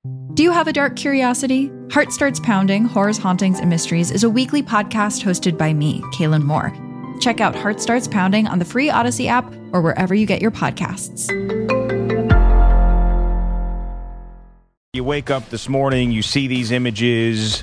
Do you have a dark curiosity? Heart Starts Pounding, Horrors, Hauntings, and Mysteries is a weekly podcast hosted by me, Kaylin Moore. Check out Heart Starts Pounding on the free Odyssey app or wherever you get your podcasts. You wake up this morning, you see these images,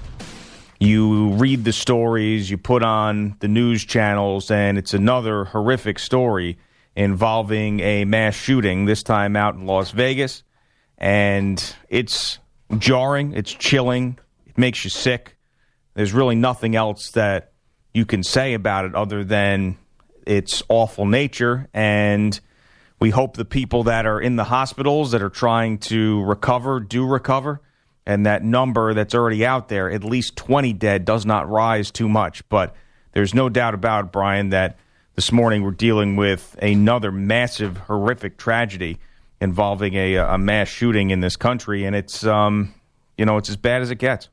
you read the stories, you put on the news channels, and it's another horrific story involving a mass shooting, this time out in Las Vegas. And it's jarring, it's chilling, it makes you sick. There's really nothing else that you can say about it other than its awful nature. And we hope the people that are in the hospitals that are trying to recover do recover. And that number that's already out there, at least 20 dead, does not rise too much. But there's no doubt about it, Brian, that this morning we're dealing with another massive, horrific tragedy involving a mass shooting in this country, and it's it's as bad as it gets.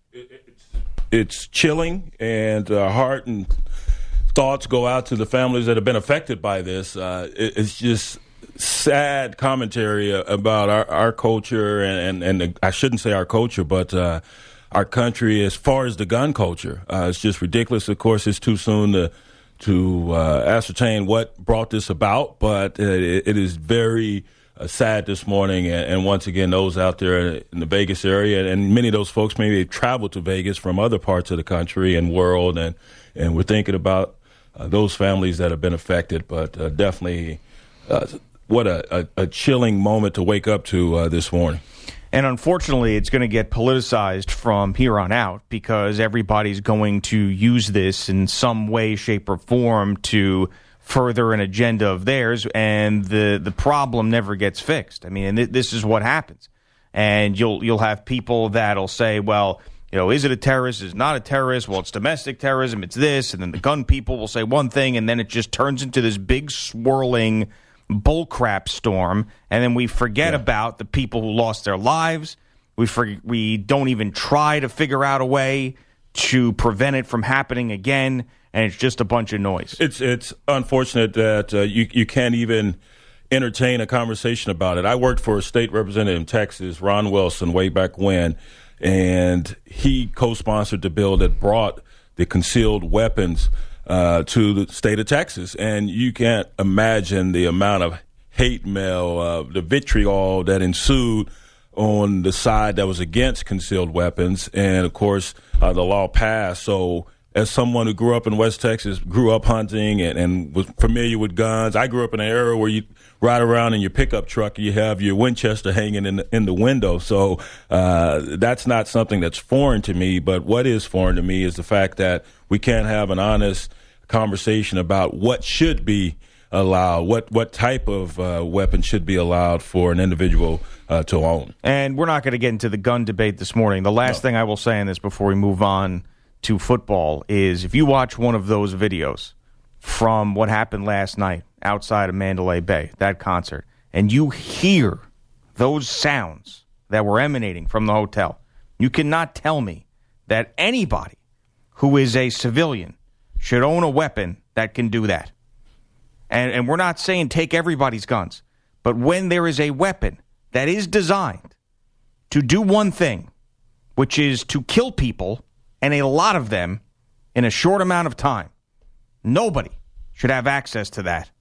It's chilling, and heart and thoughts go out to the families that have been affected by this. It's just sad commentary about our culture, and I shouldn't say our culture, but our country as far as the gun culture. It's just ridiculous. Of course, it's too soon to ascertain what brought this about, but it is very sad this morning, and once again, those out there in the Vegas area, and many of those folks maybe traveled to Vegas from other parts of the country and world, and we're thinking about those families that have been affected, but definitely what a chilling moment to wake up to this morning. And unfortunately, it's going to get politicized from here on out because everybody's going to use this in some way, shape, or form to further an agenda of theirs, and the problem never gets fixed. I mean, this is what happens. And you'll have people that'll say, well, is it a terrorist? Is it not a terrorist? Well, it's domestic terrorism. It's this. And then the gun people will say one thing, and then it just turns into this big swirling bullcrap storm. And then we forget about the people who lost their lives. We don't even try to figure out a way to prevent it from happening again. And it's just a bunch of noise. It's unfortunate that you can't even entertain a conversation about it. I worked for a state representative in Texas, Ron Wilson, way back when, and he co-sponsored the bill that brought the concealed weapons to the state of Texas. And you can't imagine the amount of hate mail, the vitriol that ensued on the side that was against concealed weapons. And, of course, the law passed. So as someone who grew up in West Texas, grew up hunting and was familiar with guns, I grew up in an era where you ride around in your pickup truck, you have your Winchester hanging in the window. So that's not something that's foreign to me. But what is foreign to me is the fact that we can't have an honest conversation about what should be allowed, what type of weapon should be allowed for an individual to own. And we're not going to get into the gun debate this morning. The last thing I will say on this before we move on to football is if you watch one of those videos from what happened last night outside of Mandalay Bay, that concert, and you hear those sounds that were emanating from the hotel, you cannot tell me that anybody who is a civilian should own a weapon that can do that. And we're not saying take everybody's guns, but when there is a weapon that is designed to do one thing, which is to kill people, and a lot of them in a short amount of time, nobody should have access to that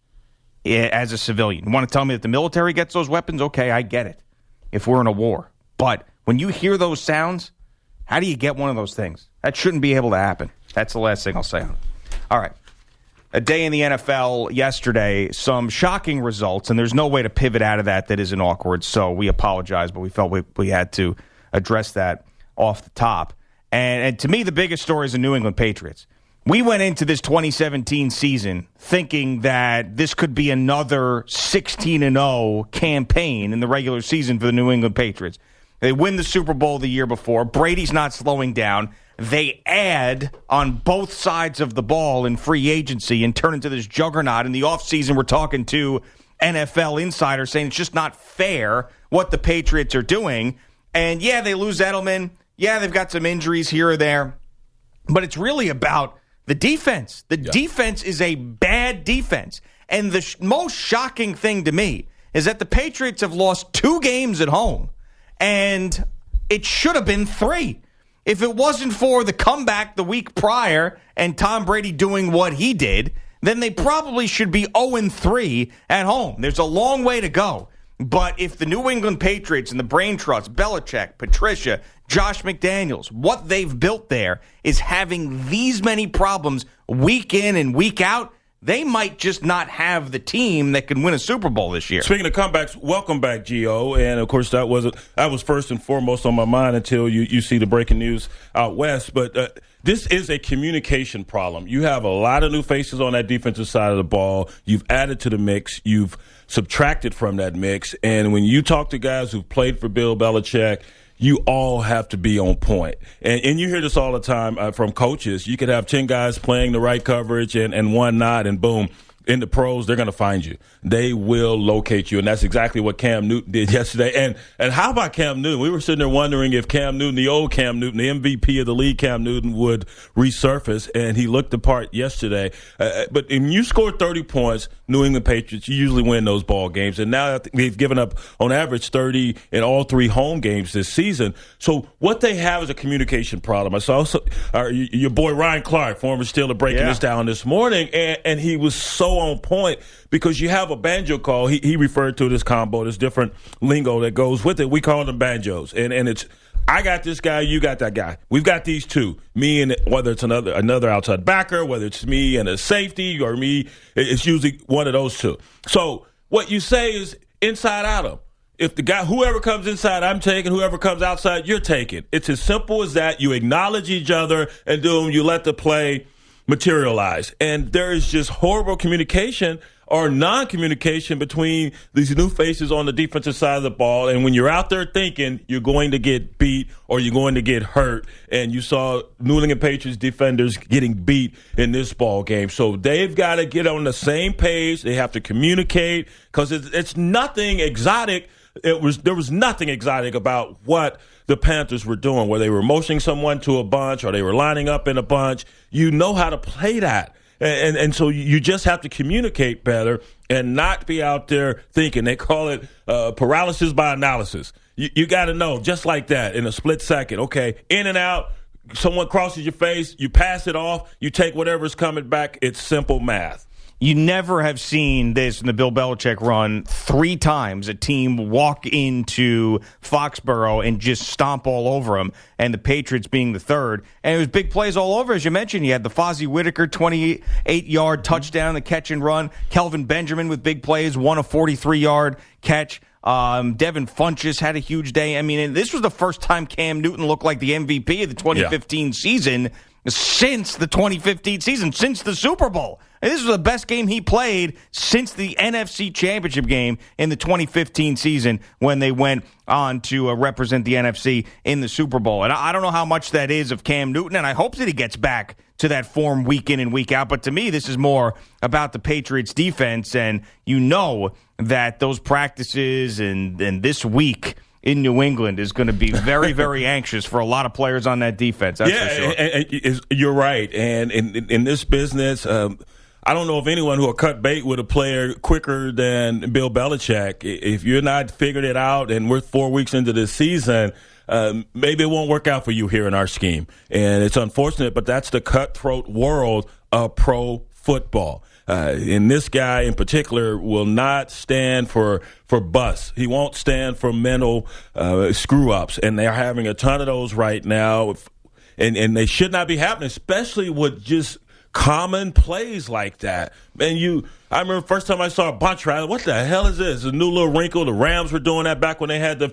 as a civilian. You want to tell me that the military gets those weapons? Okay, I get it if we're in a war. But when you hear those sounds, how do you get one of those things? That shouldn't be able to happen. That's the last thing I'll say on it. All right. A day in the NFL yesterday, some shocking results, and there's no way to pivot out of that isn't awkward, so we apologize, but we felt we had to address that off the top. And to me, the biggest story is the New England Patriots. We went into this 2017 season thinking that this could be another 16-0 campaign in the regular season for the New England Patriots. They win the Super Bowl the year before. Brady's not slowing down. They add on both sides of the ball in free agency and turn into this juggernaut. In the offseason, we're talking to NFL insiders saying it's just not fair what the Patriots are doing. And, yeah, they lose Edelman. Yeah, they've got some injuries here or there. But it's really about the defense. The defense is a bad defense. And the most shocking thing to me is that the Patriots have lost 2 games at home. And it should have been 3. If it wasn't for the comeback the week prior and Tom Brady doing what he did, then they probably should be 0-3 at home. There's a long way to go. But if the New England Patriots and the brain trust, Belichick, Patricia, Josh McDaniels, what they've built there is having these many problems week in and week out, they might just not have the team that can win a Super Bowl this year. Speaking of comebacks, welcome back, Gio. And, of course, that was first and foremost on my mind until you see the breaking news out west. But this is a communication problem. You have a lot of new faces on that defensive side of the ball. You've added to the mix. You've subtracted from that mix. And when you talk to guys who've played for Bill Belichick, you all have to be on point. And you hear this all the time from coaches. You could have 10 guys playing the right coverage and one not, and boom, in the pros, they're going to find you. They will locate you, and that's exactly what Cam Newton did yesterday. And how about Cam Newton? We were sitting there wondering if Cam Newton, the old Cam Newton, the MVP of the league, Cam Newton, would resurface, and he looked the part yesterday. But when you score 30 points, New England Patriots, you usually win those ball games. And now they've given up, on average, 30 in all 3 home games this season. So what they have is a communication problem. I saw your boy Ryan Clark, former Steeler, breaking this down this morning, and he was so on point because you have a banjo call. He referred to this combo, this different lingo that goes with it. We call them banjos. And it's, I got this guy, you got that guy. We've got these two. Me and whether it's another outside backer, whether it's me and a safety or me, it's usually one of those two. So what you say is inside out of. If the guy, whoever comes inside, I'm taking. Whoever comes outside, you're taking. It's as simple as that. You acknowledge each other, and you let the play materialize. And there is just horrible communication or non-communication between these new faces on the defensive side of the ball. And when you're out there thinking you're going to get beat or you're going to get hurt, and you saw New England Patriots defenders getting beat in this ball game. So they've got to get on the same page. They have to communicate because it's nothing exotic. There was nothing exotic about what the Panthers were doing, where they were motioning someone to a bunch or they were lining up in a bunch. You know how to play that. And so you just have to communicate better and not be out there thinking. They call it paralysis by analysis. You got to know just like that in a split second. Okay, in and out, someone crosses your face, you pass it off, you take whatever's coming back. It's simple math. You never have seen this in the Bill Belichick run 3 times a team walk into Foxborough and just stomp all over them, and the Patriots being the third. And it was big plays all over, as you mentioned. You had the Fozzie Whitaker 28-yard touchdown, the catch and run. Kelvin Benjamin with big plays, won a 43-yard catch. Devin Funchess had a huge day. I mean, and this was the first time Cam Newton looked like the MVP of the 2015 season since the 2015 season, since the Super Bowl. And this was the best game he played since the NFC Championship game in the 2015 season when they went on to represent the NFC in the Super Bowl. And I don't know how much that is of Cam Newton, and I hope that he gets back to that form week in and week out. But to me, this is more about the Patriots defense, and you know that those practices and this week in New England is going to be very, very anxious for a lot of players on that defense. That's for sure. And you're right. And in this business, I don't know if anyone who will cut bait with a player quicker than Bill Belichick. If you're not figured it out and we're 4 weeks into this season, maybe it won't work out for you here in our scheme. And it's unfortunate, but that's the cutthroat world of pro football. And this guy in particular will not stand for bust. He won't stand for mental screw-ups. And they're having a ton of those right now. And they should not be happening, especially with just common plays like that. And I remember the first time I saw a bunch rally, what the hell is this? A new little wrinkle. The Rams were doing that back when they had the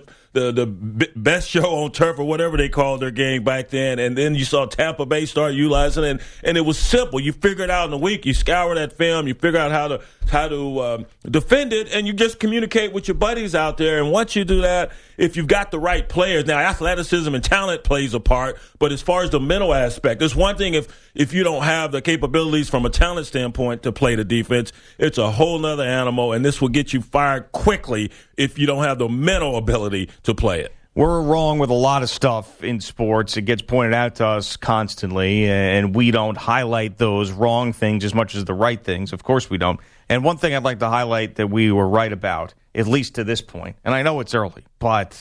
best show on turf or whatever they called their game back then. And then you saw Tampa Bay start utilizing it. And it was simple. You figure it out in a week. You scour that film. You figure out how to defend it. And you just communicate with your buddies out there. And once you do that, if you've got the right players, now athleticism and talent plays a part. But as far as the mental aspect, it's one thing if you don't have the capabilities from a talent standpoint to play the defense. It's a whole nother animal, and this will get you fired quickly if you don't have the mental ability to play it. We're wrong with a lot of stuff in sports. It gets pointed out to us constantly, and we don't highlight those wrong things as much as the right things. Of course we don't. And one thing I'd like to highlight that we were right about, at least to this point, and I know it's early, but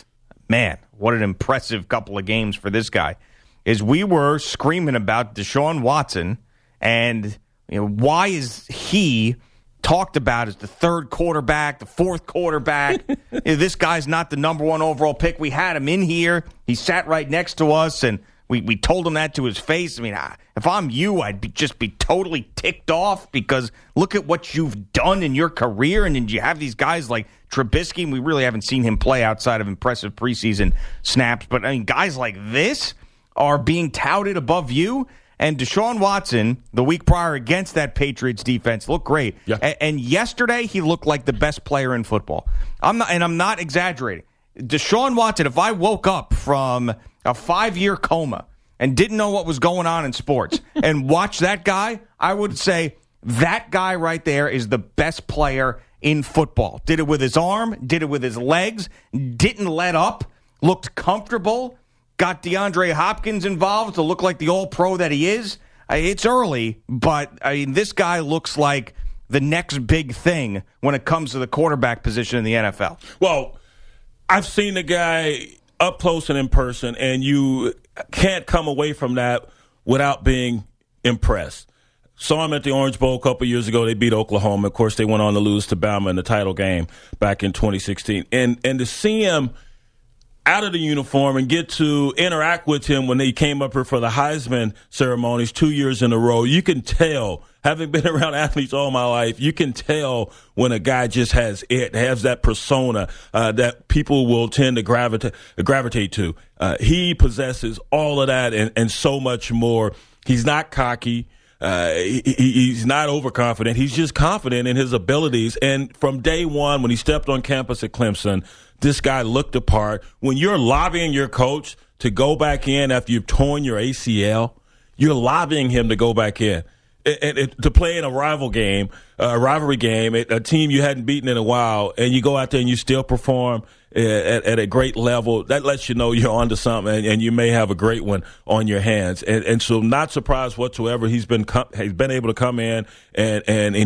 man, what an impressive couple of games for this guy, is we were screaming about Deshaun Watson and why is he talked about as the third quarterback, the fourth quarterback. This guy's not the number one overall pick. We had him in here. He sat right next to us, and we told him that to his face. I mean, if I'm you, I'd just be totally ticked off because look at what you've done in your career, and then you have these guys like Trubisky, and we really haven't seen him play outside of impressive preseason snaps. But, I mean, guys like this are being touted above you. And Deshaun Watson, the week prior against that Patriots defense, looked great. Yeah. And yesterday, he looked like the best player in football. I'm not exaggerating. Deshaun Watson, if I woke up from a 5-year coma and didn't know what was going on in sports and watched that guy, I would say that guy right there is the best player in football. Did it with his arm, did it with his legs, didn't let up, looked comfortable. Got DeAndre Hopkins involved to look like the all-pro that he is. It's early, but this guy looks like the next big thing when it comes to the quarterback position in the NFL. Well, I've seen the guy up close and in person, and you can't come away from that without being impressed. Saw him at the Orange Bowl a couple years ago. They beat Oklahoma. Of course, they went on to lose to Bama in the title game back in 2016. And to see him out of the uniform and get to interact with him when they came up here for the Heisman ceremonies 2 years in a row, you can tell, having been around athletes all my life, you can tell when a guy just has that persona that people will tend to gravitate to. He possesses all of that and so much more. He's not cocky. He's not overconfident. He's just confident in his abilities. And from day one, when he stepped on campus at Clemson, this guy looked the part. When you're lobbying your coach to go back in after you've torn your ACL, you're lobbying him to go back in and to play in a rivalry game, a team you hadn't beaten in a while, and you go out there and you still perform at a great level. That lets you know you're onto something, and you may have a great one on your hands. And so, not surprised whatsoever. He's been able to come in and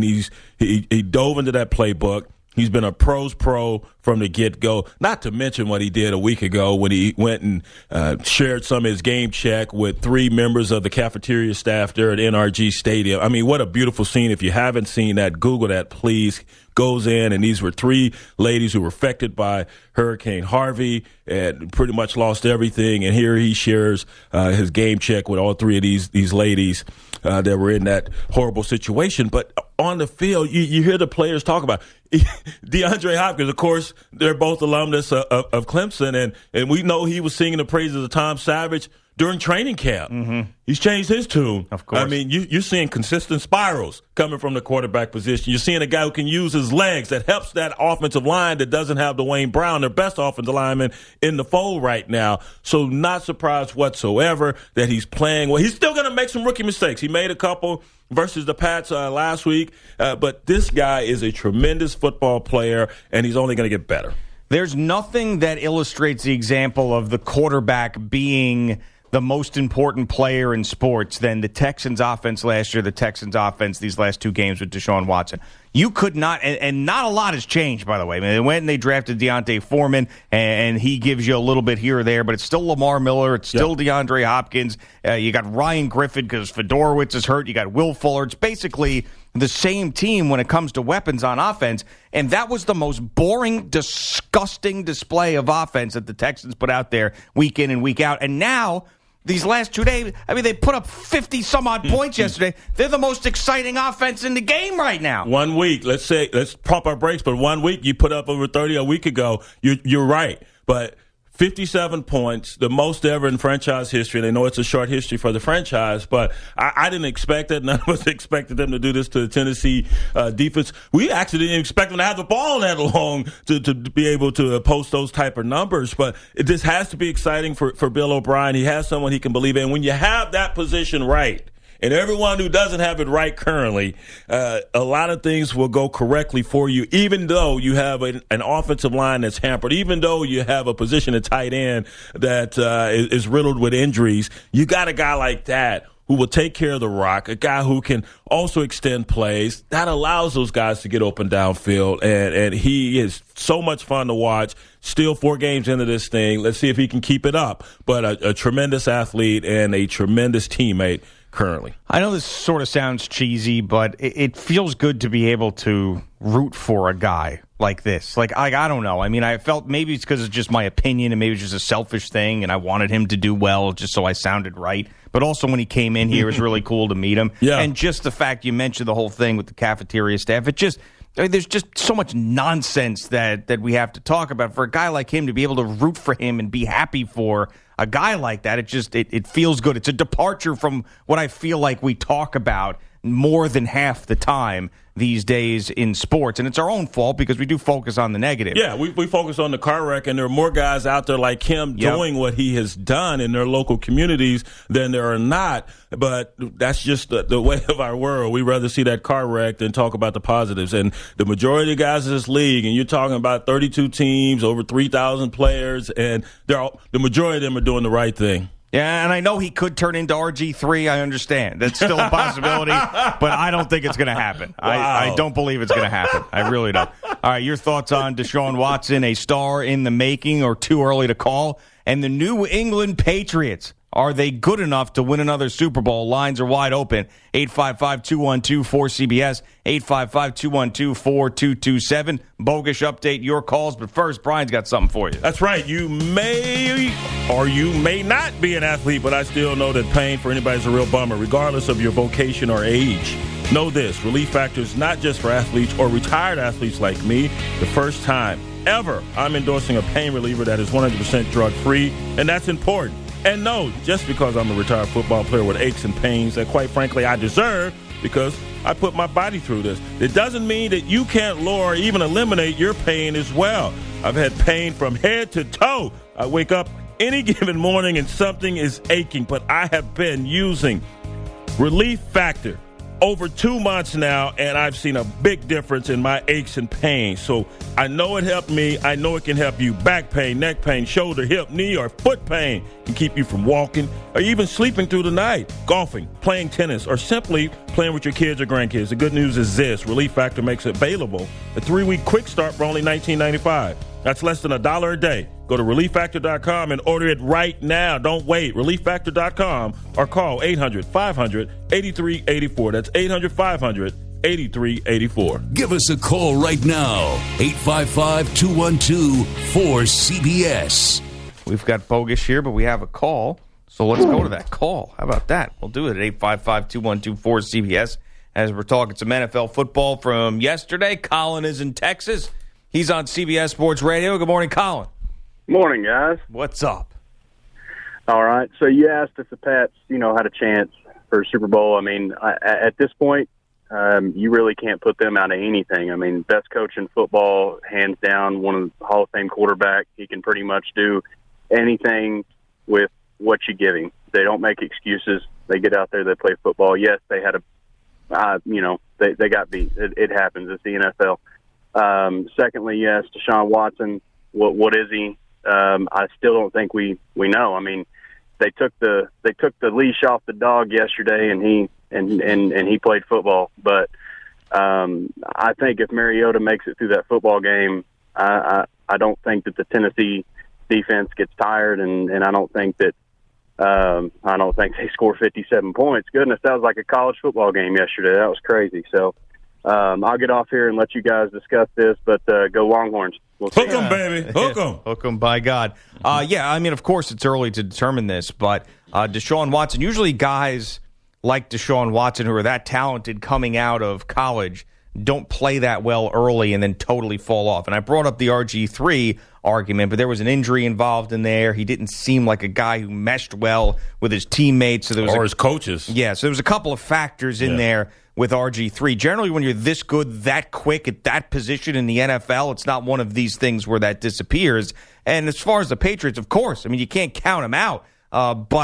he dove into that playbook. He's been a pro's pro from the get-go, not to mention what he did a week ago when he went and shared some of his game check with 3 members of the cafeteria staff there at NRG Stadium. I mean, what a beautiful scene. If you haven't seen that, Google that, please. Goes in, and these were 3 ladies who were affected by Hurricane Harvey and pretty much lost everything. And here he shares his game check with all 3 of these ladies that were in that horrible situation. But on the field, you hear the players talk about DeAndre Hopkins. Of course, they're both alumnus of Clemson, and we know he was singing the praises of Tom Savage during training camp. Mm-hmm. He's changed his tune. Of course. I mean, you're seeing consistent spirals coming from the quarterback position. You're seeing a guy who can use his legs that helps that offensive line that doesn't have Dwayne Brown, their best offensive lineman, in the fold right now. So not surprised whatsoever that he's playing well. He's still going to make some rookie mistakes. He made a couple versus the Pats last week, but this guy is a tremendous football player, and he's only going to get better. There's nothing that illustrates the example of the quarterback being the most important player in sports than the Texans offense last year, the Texans offense these last 2 games with Deshaun Watson. You could not, and not a lot has changed, by the way. I mean, they went and they drafted Deontay Foreman, and he gives you a little bit here or there, but it's still Lamar Miller. It's still DeAndre Hopkins. You got Ryan Griffin because Fedorowicz is hurt. You got Will Fuller. It's basically the same team when it comes to weapons on offense, and that was the most boring, disgusting display of offense that the Texans put out there week in and week out. And now, these last 2 days, I mean, they put up 50-some-odd points yesterday. They're the most exciting offense in the game right now. 1 week, let's pump our brakes, but 1 week, you put up over 30 a week ago. You're right, but 57 points, the most ever in franchise history. And I know it's a short history for the franchise, but I didn't expect it. None of us expected them to do this to the Tennessee defense. We actually didn't expect them to have the ball that long to be able to post those type of numbers. But this has to be exciting for Bill O'Brien. He has someone he can believe in. When you have that position right, and everyone who doesn't have it right currently, a lot of things will go correctly for you, even though you have an offensive line that's hampered, even though you have a position at tight end that is riddled with injuries. You got a guy like that who will take care of the rock, a guy who can also extend plays. That allows those guys to get open downfield, and he is so much fun to watch. Still 4 games into this thing. Let's see if he can keep it up. But a tremendous athlete and a tremendous teammate currently. I know this sort of sounds cheesy, but it feels good to be able to root for a guy like this. Like, I don't know. I mean, I felt maybe it's because it's just my opinion and maybe it's just a selfish thing and I wanted him to do well just so I sounded right. But also when he came in here, it was really cool to meet him. Yeah. And just the fact you mentioned the whole thing with the cafeteria staff, there's just so much nonsense that we have to talk about. For a guy like him to be able to root for him and be happy for a guy like that, it feels good. It's a departure from what I feel like we talk about more than half the time these days in sports. And it's our own fault because we do focus on the negative. Yeah, we focus on the car wreck, and there are more guys out there like him doing what he has done in their local communities than there are not. But that's just the way of our world. We rather see that car wreck than talk about the positives. And the majority of the guys in this league, and you're talking about 32 teams, over 3,000 players, and the majority of them are doing the right thing. Yeah, and I know he could turn into RG3. I understand. That's still a possibility, but I don't think it's going to happen. Wow. I don't believe it's going to happen. I really don't. All right, your thoughts on Deshaun Watson, a star in the making or too early to call? And the New England Patriots, are they good enough to win another Super Bowl? Lines are wide open. 855-212-4CBS, 855-212-4227. Bogusch update, your calls. But first, Brian's got something for you. That's right. You may or you may not be an athlete, but I still know that pain for anybody is a real bummer, regardless of your vocation or age. Know this, Relief Factor is not just for athletes or retired athletes like me. The first time ever I'm endorsing a pain reliever that is 100% drug-free, and that's important. And no, just because I'm a retired football player with aches and pains that, quite frankly, I deserve because I put my body through this, it doesn't mean that you can't lower or even eliminate your pain as well. I've had pain from head to toe. I wake up any given morning and something is aching, but I have been using Relief Factor over 2 months now, and I've seen a big difference in my aches and pains. So I know it helped me. I know it can help you. Back pain, neck pain, shoulder, hip, knee, or foot pain can keep you from walking or even sleeping through the night, golfing, playing tennis, or simply playing with your kids or grandkids. The good news is this. Relief Factor makes it available. A 3-week quick start for only $19.95. That's less than $1 a day. Go to ReliefFactor.com and order it right now. Don't wait. ReliefFactor.com or call 800-500-8384. That's 800-500-8384. Give us a call right now. 855-212-4CBS. We've got Bogusch here, but we have a call. So let's go to that call. How about that? We'll do it at 855-212-4CBS. As we're talking some NFL football from yesterday, Colin is in Texas. He's on CBS Sports Radio. Good morning, Colin. Morning, guys. What's up? All right. So you asked if the Pats, had a chance for a Super Bowl. I mean, at this point, you really can't put them out of anything. I mean, best coach in football, hands down, one of the Hall of Fame quarterback. He can pretty much do anything with what you give him. They don't make excuses. They get out there, they play football. Yes, they had they got beat. It happens. It's the NFL. Secondly, yes, Deshaun Watson. What is he? I still don't think we know. I mean, they took the leash off the dog yesterday, and he played football. But I think if Mariota makes it through that football game, I don't think that the Tennessee defense gets tired, and I don't think that they score 57 points. Goodness, that was like a college football game yesterday. That was crazy. So. I'll get off here and let you guys discuss this, but go Longhorns. Hook them, baby. Hook them. Hook them, by God. Yeah, I mean, of course, it's early to determine this, but Deshaun Watson, usually guys like Deshaun Watson who are that talented coming out of college don't play that well early and then totally fall off. And I brought up the RG3 argument, but there was an injury involved in there. He didn't seem like a guy who meshed well with his teammates. So there was his coaches. Yeah, so there was a couple of factors in there with RG3. Generally, when you're this good, that quick at that position in the NFL, it's not one of these things where that disappears. And as far as the Patriots, of course, I mean, you can't count them out. But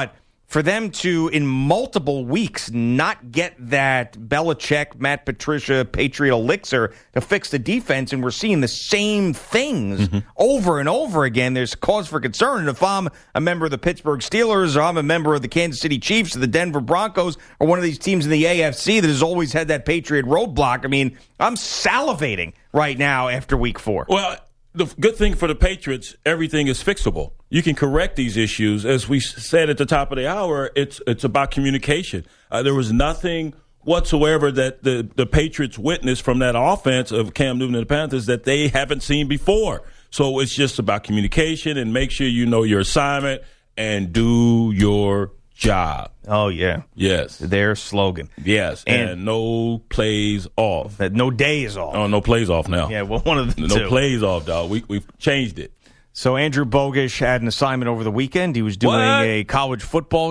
for them to, in multiple weeks, not get that Belichick, Matt Patricia, Patriot elixir to fix the defense, and we're seeing the same things over and over again, there's cause for concern. And if I'm a member of the Pittsburgh Steelers, or I'm a member of the Kansas City Chiefs, or the Denver Broncos, or one of these teams in the AFC that has always had that Patriot roadblock, I mean, I'm salivating right now after week 4. Well, the good thing for the Patriots, everything is fixable. You can correct these issues. As we said at the top of the hour, it's about communication. There was nothing whatsoever that the Patriots witnessed from that offense of Cam Newton and the Panthers that they haven't seen before. So it's just about communication and make sure you know your assignment and do your job. Oh, yeah. Yes. Their slogan. Yes. And no plays off. No days off. Oh, no plays off now. Yeah, well, one of the two. No plays off, dog. We've changed it. So Andrew Bogish had an assignment over the weekend. He was doing a college football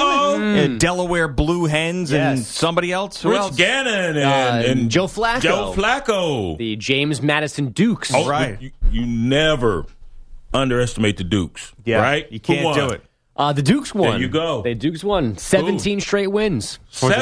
game. Delaware Blue Hens and somebody else. Who Rich else? Gannon and Joe Flacco. Joe Flacco. The James Madison Dukes. Oh, right. You never underestimate the Dukes. Yeah, right? You can't do it. The Dukes won. There you go. The Dukes won. 17 straight wins.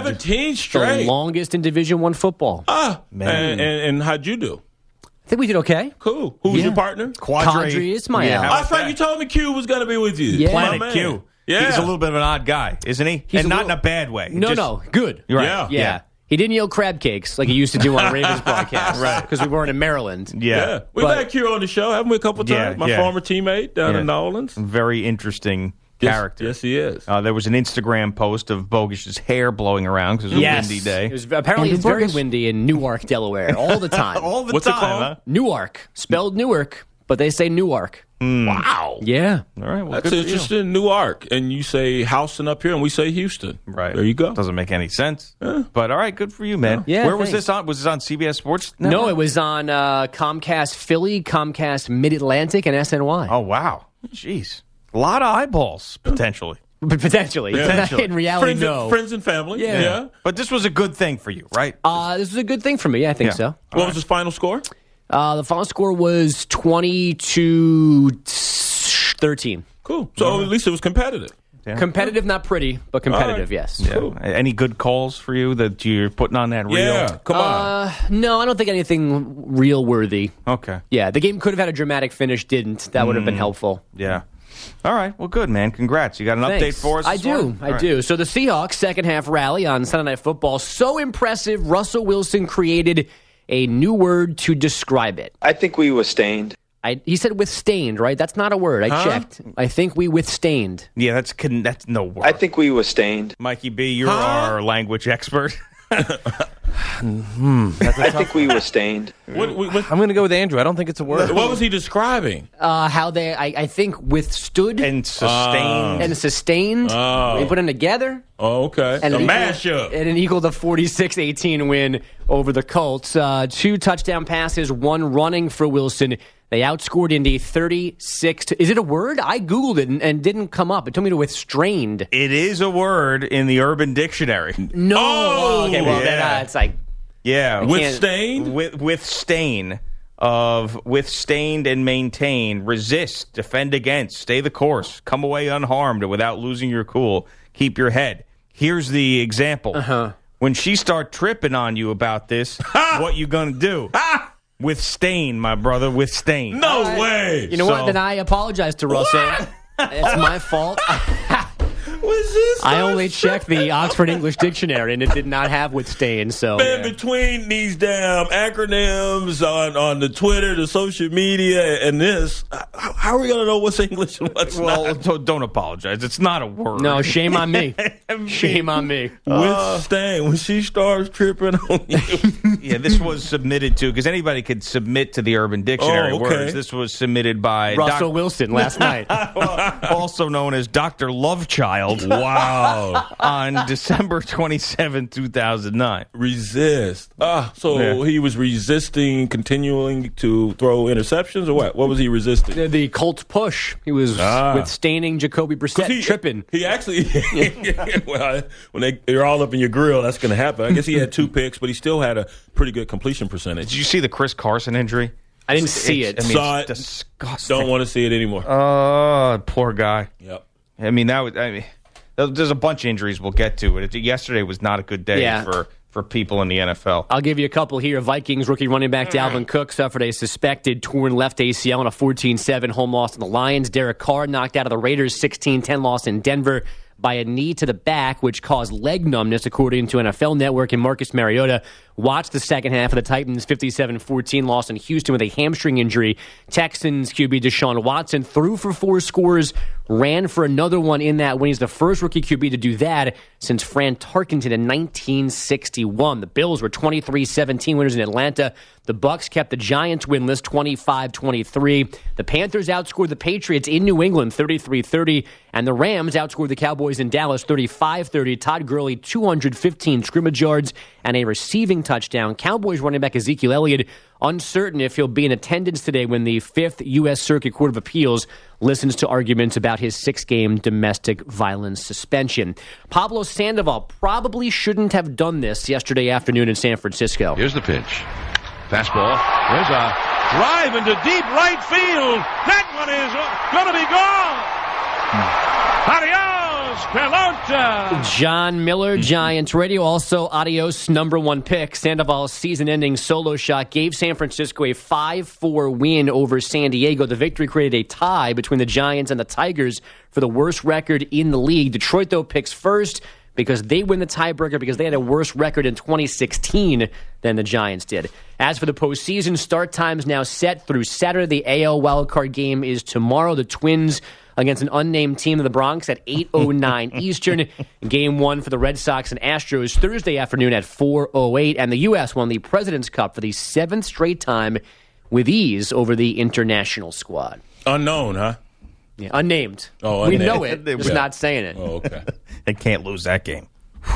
17 straight. The longest in Division I football. Man. And how'd you do? I think we did okay. Cool. Who was your partner? Quadri Ismail. I thought you told me Q was going to be with you. Yeah. Planet My man. Q. Yeah. He's a little bit of an odd guy, isn't he? He's and not in a bad way. No, good. You're right. Yeah. He didn't yell crab cakes like he used to do on Ravens broadcast. Right. Because we weren't in Maryland. Yeah. We've had Q on the show, haven't we, a couple times? My former teamate down in New Orleans. Very interesting character. Yes, he is. There was an Instagram post of Bogish's hair blowing around because it was a windy day. Apparently it's very windy in Newark, Delaware, all the time. All the What's time, it called? huh? Newark. Spelled Newark, but they say Newark. Wow. Yeah. All right, well, That's good for you. interesting. Newark. And you say Houston up here, and we say Houston. Right. There you go. Doesn't make any sense. But all right, good for you, man. Yeah, Where was thanks. this on? Was this on CBS Sports Network? No, it was on Comcast Philly, Comcast Mid-Atlantic, and SNY. Oh, wow. Jeez. A lot of eyeballs, potentially. Potentially. Potentially. In reality, no. Friends and family. Yeah. But this was a good thing for you, right? This was a good thing for me. Yeah, I think Yeah. so. What was his final score? The final score was 20-13. Cool. So at least it was competitive. Yeah. Competitive, not pretty, but competitive, All right. yes. Yeah. Any good calls for you that you're putting on that reel? Yeah. Come on. No, I don't think anything real worthy. Okay. Yeah, the game could have had a dramatic finish, didn't. That would have been helpful. Yeah. All right. Well, good, man. Congrats. You got an Thanks. update for us? I this do. morning? I All right. do. So the Seahawks second half rally on Sunday Night Football, so impressive, Russell Wilson created a new word to describe it. I think we withstained. He said withstained, right? That's not a word. I checked. I think we withstained. Yeah, that's no word. I think we withstained. Mikey B, you're our language expert. I think we withstained. What I'm going to go with Andrew. I don't think it's a word. was he describing? How they, I think, withstood And sustained. and sustained. They put them together. Oh, okay. And a an mashup. And an equal to 46-18 win over the Colts. 2 touchdown passes, 1 running for Wilson. They outscored Indy 36 to... Is it a word? I Googled it and didn't come up. It told me to withstrained. It is a word in the Urban Dictionary. No. Oh, okay, well, yeah. then it's like... Yeah. Withstained? With stain of withstained and maintain, resist, defend against, stay the course, come away unharmed without losing your cool, keep your head. Here's the example. When she start tripping on you about this, what you gonna do? Withstain, my brother, withstain. No way. You know what? Then I apologize to Russell. It's my fault. I only checked the Oxford English Dictionary, and it did not have withstain. So Man, between these damn acronyms on the Twitter, the social media, and this, how are we going to know what's English and what's Well, not? don't apologize. It's not a word. no, shame on me. Shame on me. Withstand. When she starts tripping on you. Yeah, this was submitted to, because anybody could submit to the Urban Dictionary Oh, okay. words. This was submitted by Russell Wilson last night. also known as Dr. Lovechild. Wow. On December 27, 2009. Resist. So he was resisting, continuing to throw interceptions, or what? What was he resisting? The Colts push. He was withstanding Jacoby Brissett tripping. He actually, well, when they're all up in your grill, that's going to happen. I guess he had 2 picks, but he still had a pretty good completion percentage. Did you see the Chris Carson injury? I didn't see it. I mean, Saw it's it. disgusting. Don't want to see it anymore. Oh, poor guy. Yep. I mean, There's a bunch of injuries we'll get to. Yesterday was not a good day for people in the NFL. I'll give you a couple here. Vikings rookie running back Dalvin Cook suffered a suspected torn left ACL in a 14-7 home loss to the Lions. Derek Carr knocked out of the Raiders' 16-10 loss in Denver by a knee to the back, which caused leg numbness, according to NFL Network. And Marcus Mariota watched the second half of the Titans' 57-14 loss in Houston with a hamstring injury. Texans QB Deshaun Watson threw for 4 scores, ran for another one in that win. He's the first rookie QB to do that since Fran Tarkenton in 1961. The Bills were 23-17 winners in Atlanta. The Bucs kept the Giants winless 25-23. The Panthers outscored the Patriots in New England 33-30. And the Rams outscored the Cowboys in Dallas 35-30. Todd Gurley, 215 scrimmage yards and a receiving touchdown. Cowboys running back Ezekiel Elliott uncertain if he'll be in attendance today when the 5th U.S. Circuit Court of Appeals listens to arguments about his 6-game domestic violence suspension. Pablo Sandoval probably shouldn't have done this yesterday afternoon in San Francisco. Here's the pitch. Fastball. There's a drive into deep right field. That one is going to be gone. Adios, Pelota. John Miller, Giants Radio. Also, adios, number 1 pick. Sandoval's season-ending solo shot gave San Francisco a 5-4 win over San Diego. The victory created a tie between the Giants and the Tigers for the worst record in the league. Detroit, though, picks first because they win the tiebreaker because they had a worse record in 2016 than the Giants did. As for the postseason, start times now set through Saturday. The AL wildcard game is tomorrow. The Twins against an unnamed team in the Bronx at 8:09 Eastern. Game 1 for the Red Sox and Astros Thursday afternoon at 4:08. And the U.S. won the President's Cup for the 7th straight time with ease over the international squad. Unknown, huh? Yeah, unnamed. Oh, we unnamed. know it. Just not saying it. Oh, okay. They can't lose that game.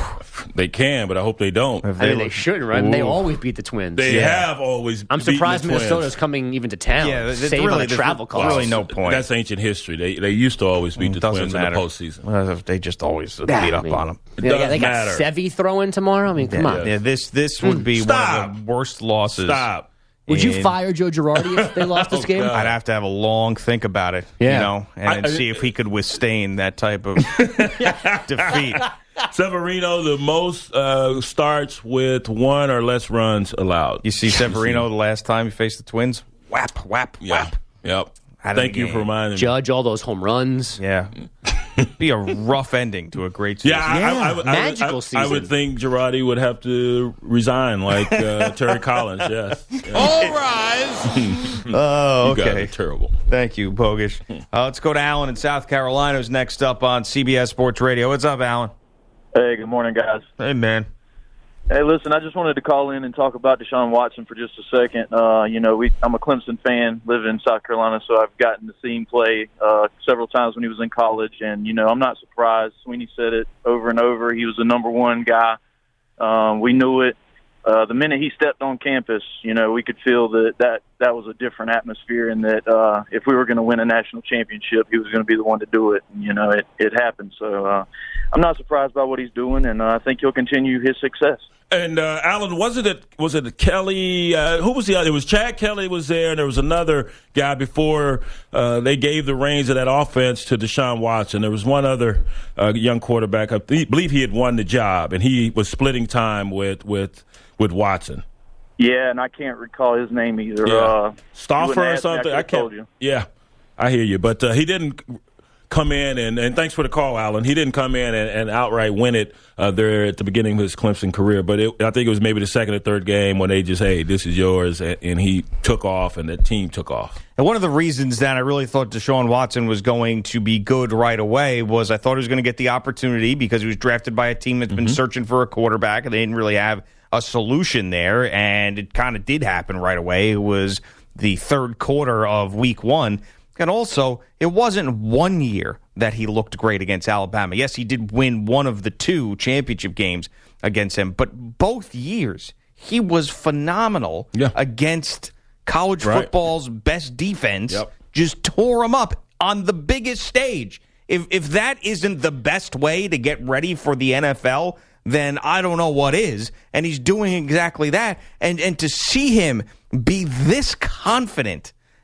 They can, but I hope they don't. I mean, they shouldn't, right? I mean, they always beat the Twins. They have always I'm surprised beaten the Minnesota's coming even to town. Yeah, save really, on the travel costs. Really no point. That's ancient history. They used to always beat the Twins in the postseason. Well, they just always beat up on them. It They doesn't got matter. Sevy throwing tomorrow? I mean, come on. Yeah, this would be one of the worst losses. Stop. Would you fire Joe Girardi if they lost this game? God. I'd have to have a long think about it, and see if he could withstand that type of defeat. Severino, the most starts with 1 or less runs allowed. You see Severino the last time he faced the Twins? Whap, whap, whap. Yep. Out of the Thank you game. for reminding me. Judge all those home runs. Yeah. Be a rough ending to a great season. Magical season. I would think Girardi would have to resign like Terry Collins, yes. All rise. Oh, You guys okay. are terrible. Thank you, Bogish. Let's go to Alan in South Carolina, who's next up on CBS Sports Radio. What's up, Alan? Hey, good morning, guys. Hey, man. Hey, listen, I just wanted to call in and talk about Deshaun Watson for just a second. I'm a Clemson fan, live in South Carolina, so I've gotten to see him play several times when he was in college. And, I'm not surprised. Sweeney said it over and over. He was the number 1 guy. We knew it. The minute he stepped on campus, we could feel that was a different atmosphere, and that if we were going to win a national championship, he was going to be the one to do it. And, it happened. So I'm not surprised by what he's doing, and I think he'll continue his success. And Alan, was it Kelly? Who was the other? It was Chad Kelly was there, and there was another guy before they gave the reins of that offense to Deshaun Watson. There was one other young quarterback. I believe he had won the job, and he was splitting time with Watson. Yeah, and I can't recall his name either. Yeah. You Stauffer wouldn't or ask me, something. I told you. Yeah, I hear you, but he didn't come in and thanks for the call, Alan. He didn't come in and outright win it there at the beginning of his Clemson career, but I think it was maybe the second or third game when they just, hey, this is yours, and he took off and the team took off. And one of the reasons that I really thought Deshaun Watson was going to be good right away was I thought he was going to get the opportunity because he was drafted by a team that's been searching for a quarterback, and they didn't really have a solution there, and it kind of did happen right away. It was the third quarter of week 1. And also, it wasn't 1 year that he looked great against Alabama. Yes, he did win one of the 2 championship games against him, but both years he was phenomenal against college football's best defense. Just tore him up on the biggest stage. If that isn't the best way to get ready for the NFL, then I don't know what is. And he's doing exactly that. And to see him be this confident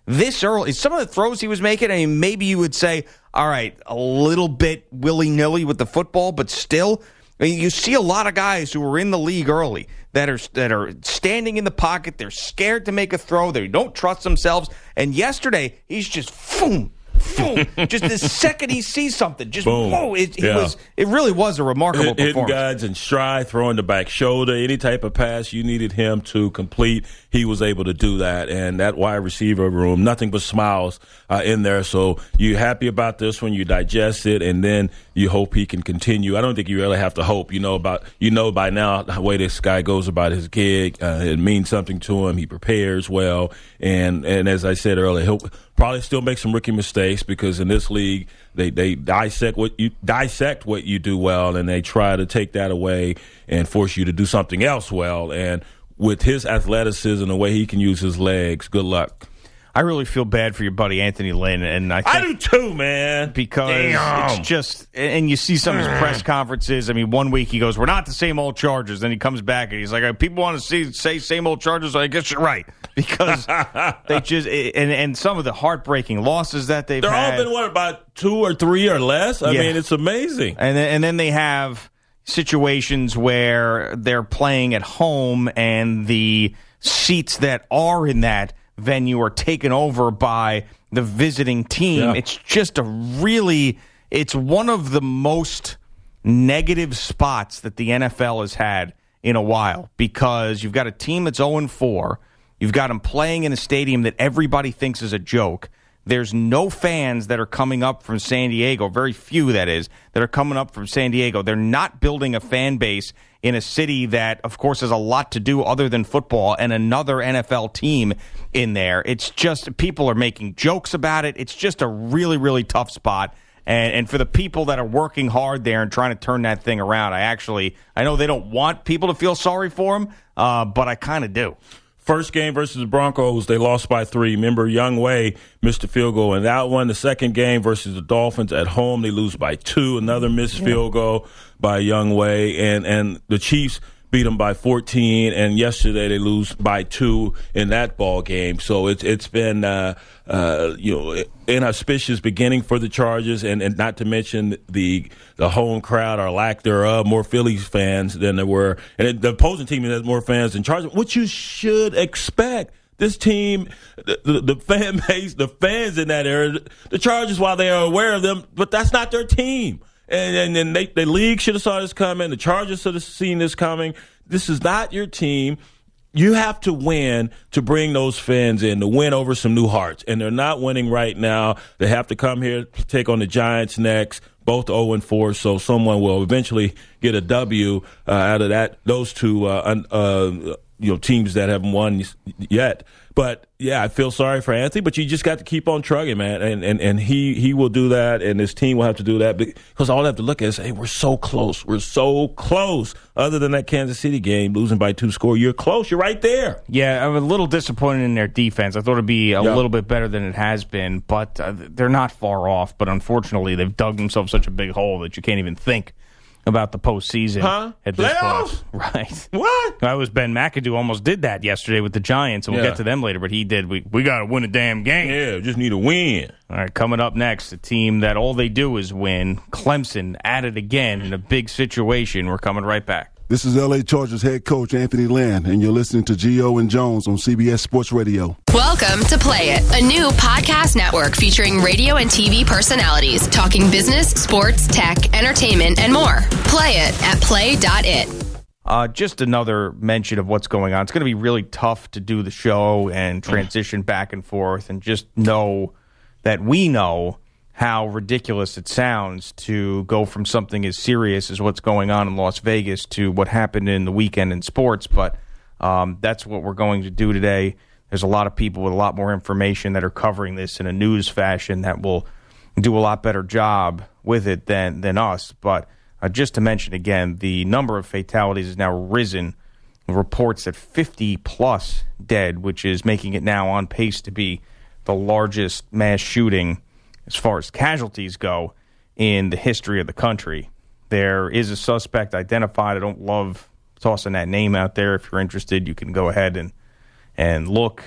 this early. Some of the throws he was making, I mean, maybe you would say, all right, a little bit willy-nilly with the football, but still, I mean, you see a lot of guys who are in the league early that are standing in the pocket. They're scared to make a throw. They don't trust themselves. And yesterday, he's just boom. Just the second he sees something, just boom. Whoa, it really was a remarkable performance. Hitting guys in stride, throwing the back shoulder, any type of pass you needed him to complete, he was able to do that. And that wide receiver room, nothing but smiles in there. So you're happy about this when you digest it, and then you hope he can continue. I don't think you really have to hope. You know by now the way this guy goes about his gig. It means something to him. He prepares well, and as I said earlier, he'll probably still make some rookie mistakes because in this league they dissect what you do well, and they try to take that away and force you to do something else well. And with his athleticism and the way he can use his legs, good luck. I really feel bad for your buddy Anthony Lynn, and I do too, man. Because it's just, and you see some of his press conferences. I mean, one week he goes, "We're not the same old Chargers." Then he comes back and he's like, "People want to say same old Chargers." So I guess you're right, because they just and some of the heartbreaking losses that they've had. They're all been about 2 or 3 or less. I mean, it's amazing. And then they have situations where they're playing at home and the seats that are in that venue are taken over by the visiting team. Yeah. It's just it's one of the most negative spots that the NFL has had in a while, because you've got a team that's 0-4. You've got them playing in a stadium that everybody thinks is a joke. There's no fans that are coming up from San Diego, very few that is, that are coming up from San Diego. They're not building a fan base in a city that, of course, has a lot to do other than football and another NFL team in there. It's just, people are making jokes about it. It's just a really, really tough spot. And for the people that are working hard there and trying to turn that thing around, I know they don't want people to feel sorry for them, but I kind of do. First game versus the Broncos, they lost by 3. Remember, Young Wei missed a field goal in that one. The second game versus the Dolphins at home, they lose by 2. Another missed field goal by Young Wei. And the Chiefs beat them by 14, and yesterday they lose by 2 in that ball game. So it's been inauspicious beginning for the Chargers, and not to mention the home crowd or lack thereof, more Phillies fans than there were, and the opposing team has more fans than Chargers, which you should expect. This team, the fan base, the fans in that area, the Chargers, while they are aware of them, but that's not their team. And then the league should have saw this coming. The Chargers should have seen this coming. This is not your team. You have to win to bring those fans in, to win over some new hearts. And they're not winning right now. They have to come here to take on the Giants next, both 0-4. So someone will eventually get a W out of that. Those two teams that haven't won yet. But, yeah, I feel sorry for Anthony, but you just got to keep on trucking, man. And he will do that, and his team will have to do that, because all they have to look at is, hey, we're so close. We're so close. Other than that Kansas City game, losing by 2 scores, you're close. You're right there. Yeah, I'm a little disappointed in their defense. I thought it would be a little bit better than it has been, but they're not far off. But unfortunately, they've dug themselves such a big hole that you can't even think about the postseason at this point. Right. What? I was Ben McAdoo almost did that yesterday with the Giants, and we'll get to them later, but he did. We got to win a damn game. Yeah, just need a win. All right, coming up next, a team that all they do is win. Clemson at it again in a big situation. We're coming right back. This is L.A. Chargers head coach Anthony Lynn, and you're listening to Gio and Jones on CBS Sports Radio. Welcome to Play It, a new podcast network featuring radio and TV personalities talking business, sports, tech, entertainment, and more. Play it at play.it. Just another mention of what's going on. It's going to be really tough to do the show and transition back and forth and just know that we know how ridiculous it sounds to go from something as serious as what's going on in Las Vegas to what happened in the weekend in sports. But that's what we're going to do today. There's a lot of people with a lot more information that are covering this in a news fashion that will do a lot better job with it than us. But just to mention again, the number of fatalities has now risen. Reports at 50-plus dead, which is making it now on pace to be the largest mass shooting as far as casualties go in the history of the country. There is a suspect identified. I don't love tossing that name out there. If you're interested, you can go ahead and look.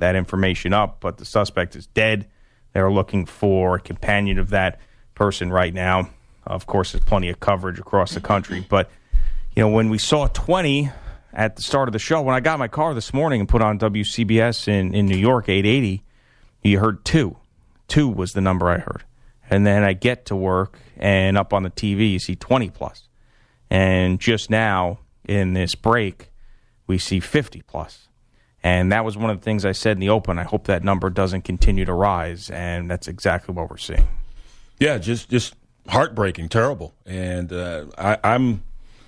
that information up, but the suspect is dead. They're looking for a companion of that person right now. Of course, there's plenty of coverage across the country, but when we saw 20 at the start of the show, when I got in my car this morning and put on WCBS in New York, 880, you heard 2. 2 was the number I heard. And then I get to work, and up on the TV, you see 20+. And just now, in this break, we see 50+. And that was one of the things I said in the open. I hope that number doesn't continue to rise, and that's exactly what we're seeing. Yeah, just heartbreaking, terrible. And I'm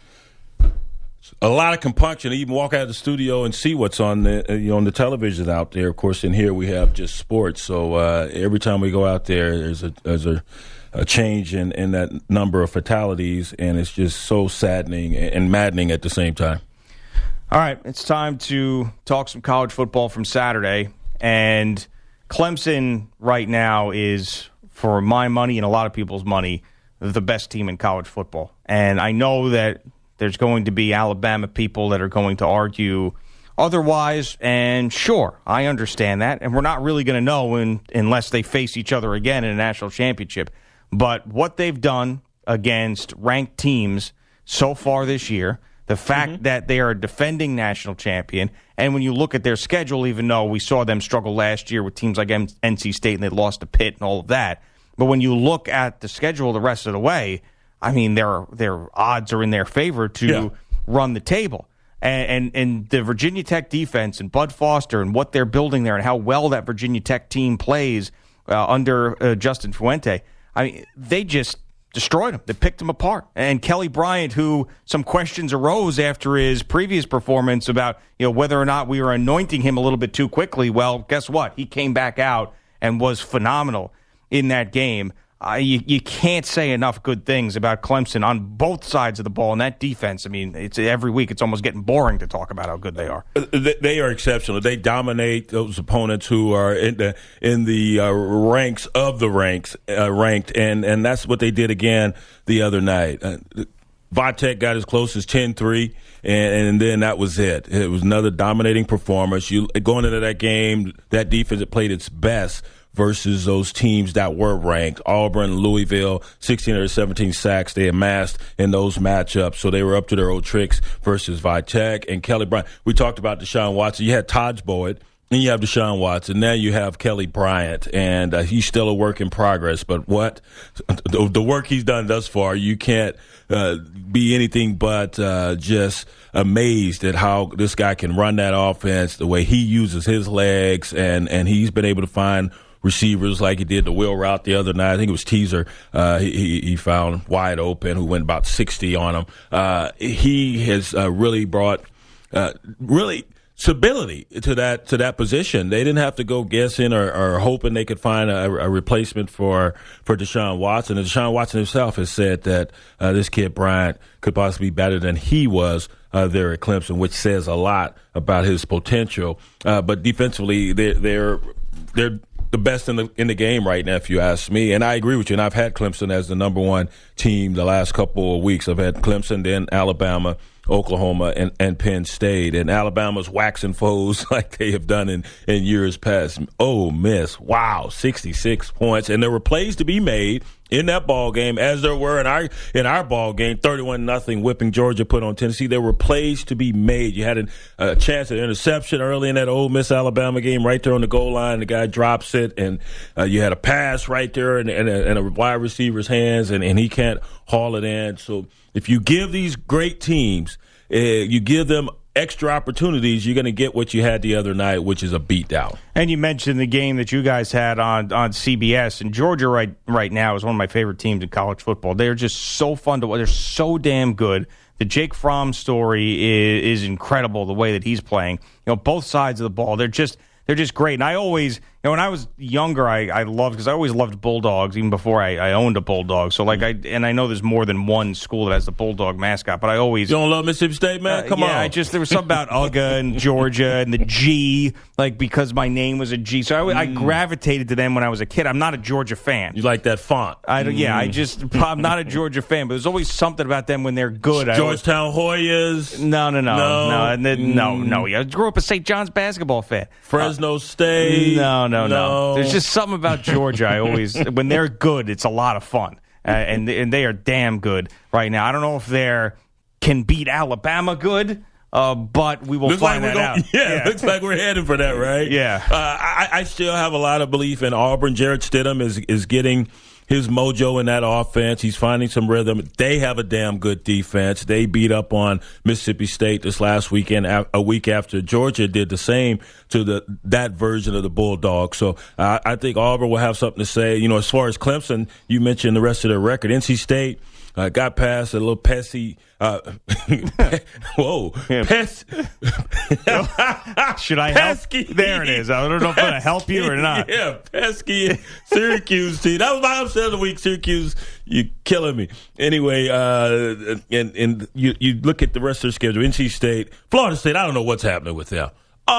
a lot of compunction to even walk out of the studio and see what's on the on the television out there. Of course, in here we have just sports. So every time we go out there, there's a change in that number of fatalities, and it's just so saddening and maddening at the same time. All right, it's time to talk some college football from Saturday. And Clemson right now is, for my money and a lot of people's money, the best team in college football. And I know that there's going to be Alabama people that are going to argue otherwise, and sure, I understand that. And we're not really going to know unless they face each other again in a national championship. But what they've done against ranked teams so far this year, the fact that they are a defending national champion, and when you look at their schedule, even though we saw them struggle last year with teams like NC State and they lost to Pitt and all of that, but when you look at the schedule the rest of the way, I mean, their odds are in their favor to run the table. And the Virginia Tech defense and Bud Foster and what they're building there and how well that Virginia Tech team plays under Justin Fuente, I mean, they just destroyed him. They picked him apart. And Kelly Bryant, who some questions arose after his previous performance about whether or not we were anointing him a little bit too quickly. Well, guess what? He came back out and was phenomenal in that game. You can't say enough good things about Clemson on both sides of the ball. And that defense, I mean, it's every week it's almost getting boring to talk about how good they are. They are exceptional. They dominate those opponents who are in the ranks of the ranked, and that's what they did again the other night. Vitek got as close as 10-3, and then that was it. It was another dominating performance. Going into that game, that defense had played its best versus those teams that were ranked. Auburn, Louisville, 16 or 17 sacks they amassed in those matchups. So they were up to their old tricks versus Vitek and Kelly Bryant. We talked about Deshaun Watson. You had Taj Boyd, then you have Deshaun Watson. Now you have Kelly Bryant, and he's still a work in progress. But the work he's done thus far, you can't be anything but just amazed at how this guy can run that offense, the way he uses his legs, and he's been able to find receivers like he did the wheel route the other night. I think it was Teaser he found wide open, who went about 60 on him. He has really brought stability to that position. They didn't have to go guessing or hoping they could find a replacement for Deshaun Watson. And Deshaun Watson himself has said that this kid Bryant could possibly be better than he was there at Clemson, which says a lot about his potential. But defensively, they're the best in the game right now, if you ask me. And I agree with you. And I've had Clemson as the number one team the last couple of weeks. I've had Clemson, then Alabama, Oklahoma, and Penn State. And Alabama's waxing foes like they have done in years past. Ole Miss, wow, 66 points. And there were plays to be made in that ball game, as there were in our ball game, 31-0 whipping Georgia put on Tennessee. There were plays to be made. You had a chance at interception early in that Ole Miss Alabama game, right there on the goal line. The guy drops it, and you had a pass right there in a wide receiver's hands, and he can't haul it in. So if you give these great teams, you give them extra opportunities, you're going to get what you had the other night, which is a beatdown. And you mentioned the game that you guys had on CBS, and Georgia right now is one of my favorite teams in college football. They're just so fun to watch. They're so damn good. The Jake Fromm story is incredible, the way that he's playing. Both sides of the ball, they're just great. And I always, when I was younger, I loved, because I always loved Bulldogs, even before I owned a Bulldog. So, I know there's more than one school that has the Bulldog mascot, but I always... You don't love Mississippi State, man? Come on. There was something about UGA and Georgia and the G, because my name was a G. So I gravitated to them when I was a kid. I'm not a Georgia fan. You like that font? I'm not a Georgia fan, but there's always something about them when they're good. Georgetown Hoyas? No. I grew up a St. John's basketball fan. Fresno State? No. There's just something about Georgia. I always, when they're good, it's a lot of fun, and they are damn good right now. I don't know if they can beat Alabama good, but we will find that out. Yeah, looks like we're headed for that, right? Yeah. I still have a lot of belief in Auburn. Jarrett Stidham is getting his mojo in that offense. He's finding some rhythm. They have a damn good defense. They beat up on Mississippi State this last weekend, a week after Georgia did the same to that version of the Bulldogs. So I think Auburn will have something to say. As far as Clemson, you mentioned the rest of their record. NC State got past a little pesky. Whoa. Should I pesky. Help? There it is. I don't know if I'm going to help you or not. Yeah, pesky Syracuse team. That was my upset of the week. Syracuse, you're killing me. Anyway, and you look at the rest of their schedule. NC State, Florida State, I don't know what's happening with them.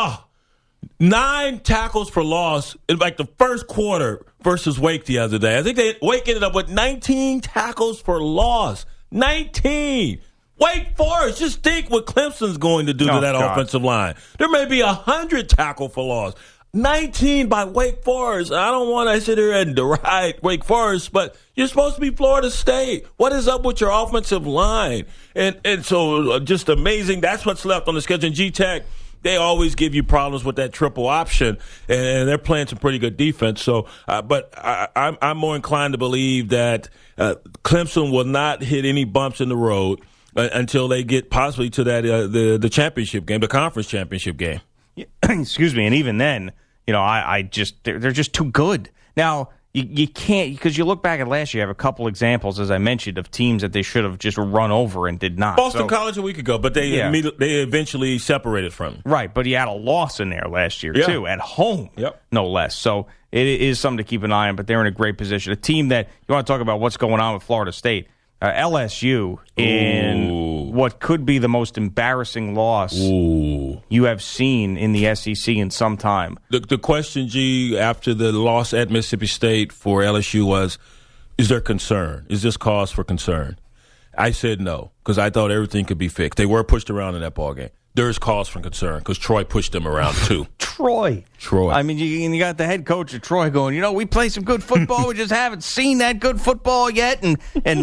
9 tackles for loss in the first quarter versus Wake the other day. I think Wake ended up with 19 tackles for loss. 19. Wake Forest, just think what Clemson's going to do to that offensive line. There may be 100 tackle for loss. 19 by Wake Forest. I don't want to sit here and deride Wake Forest, but you're supposed to be Florida State. What is up with your offensive line? And so just amazing. That's what's left on the schedule. And G-Tech, they always give you problems with that triple option, and they're playing some pretty good defense. So, but I'm more inclined to believe that Clemson will not hit any bumps in the road until they get possibly to that the championship game, the conference championship game. Excuse me, and even then, they're just too good. Now, you can't, because you look back at last year, you have a couple examples, as I mentioned, of teams that they should have just run over and did not. Boston College a week ago, but they eventually separated from them. Right, but he had a loss in there last year, too, at home, no less. So it is something to keep an eye on, but they're in a great position. A team that, you want to talk about what's going on with Florida State, LSU in what could be the most embarrassing loss you have seen in the SEC in some time. The question, G, after the loss at Mississippi State for LSU was, is there concern? Is this cause for concern? I said no, because I thought everything could be fixed. They were pushed around in that ballgame. There is cause for concern because Troy pushed them around too. Troy. I mean, you got the head coach of Troy going, we play some good football. We just haven't seen that good football yet. And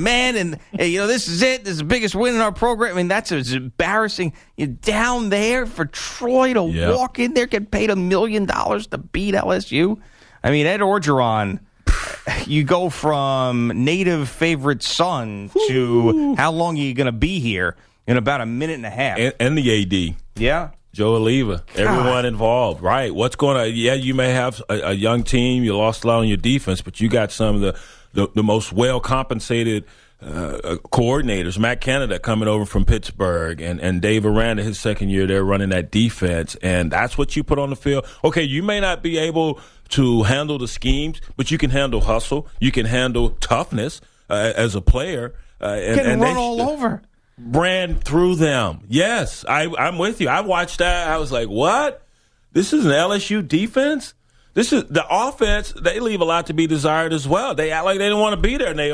this is it. This is the biggest win in our program. I mean, that's embarrassing. You're down there for Troy to walk in there, get paid $1 million to beat LSU. I mean, Ed Orgeron, you go from native favorite son to how long are you going to be here? In about a minute and a half. And the AD. Yeah. Joe Oliva. Everyone involved. Right. What's going on? Yeah, you may have a young team. You lost a lot on your defense, but you got some of the most well-compensated coordinators. Matt Canada coming over from Pittsburgh and Dave Aranda, his second year there, running that defense. And that's what you put on the field. Okay, you may not be able to handle the schemes, but you can handle hustle. You can handle toughness as a player. You can run all over. Ran through them. Yes, I'm with you. I watched that. I was like, what? This is an LSU defense? This is the offense. They leave a lot to be desired as well. They act like they didn't want to be there, and they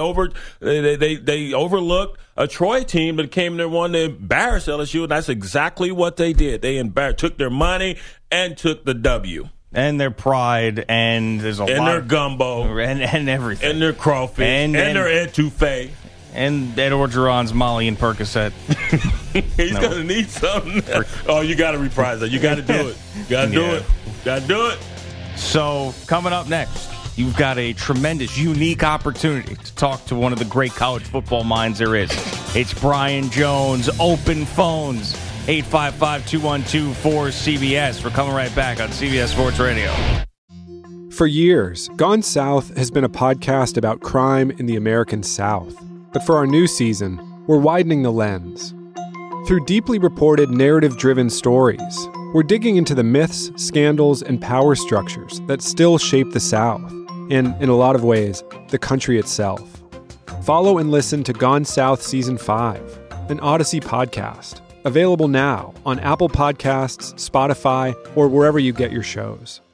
overlooked a Troy team that came there wanting to embarrass LSU, and that's exactly what they did. They took their money and took the W. And their pride, and there's a lot. And their gumbo. And everything. And their crawfish. And their etouffee. And Ed Orgeron's Molly and Percocet. He's going to need something. Oh, you got to reprise that. You got to do it. Got to do it. Got to do it. So, coming up next, you've got a tremendous, unique opportunity to talk to one of the great college football minds there is. It's Brian Jones, Open Phones, 855-212-4CBS. We're coming right back on CBS Sports Radio. For years, Gone South has been a podcast about crime in the American South. But for our new season, we're widening the lens. Through deeply reported, narrative-driven stories, we're We're digging into the myths, scandals, and power structures that still shape the South, and in a lot of ways, the country itself. Follow and listen to Gone South Season 5, an Odyssey podcast, available now on Apple Podcasts, Spotify, or wherever you get your shows.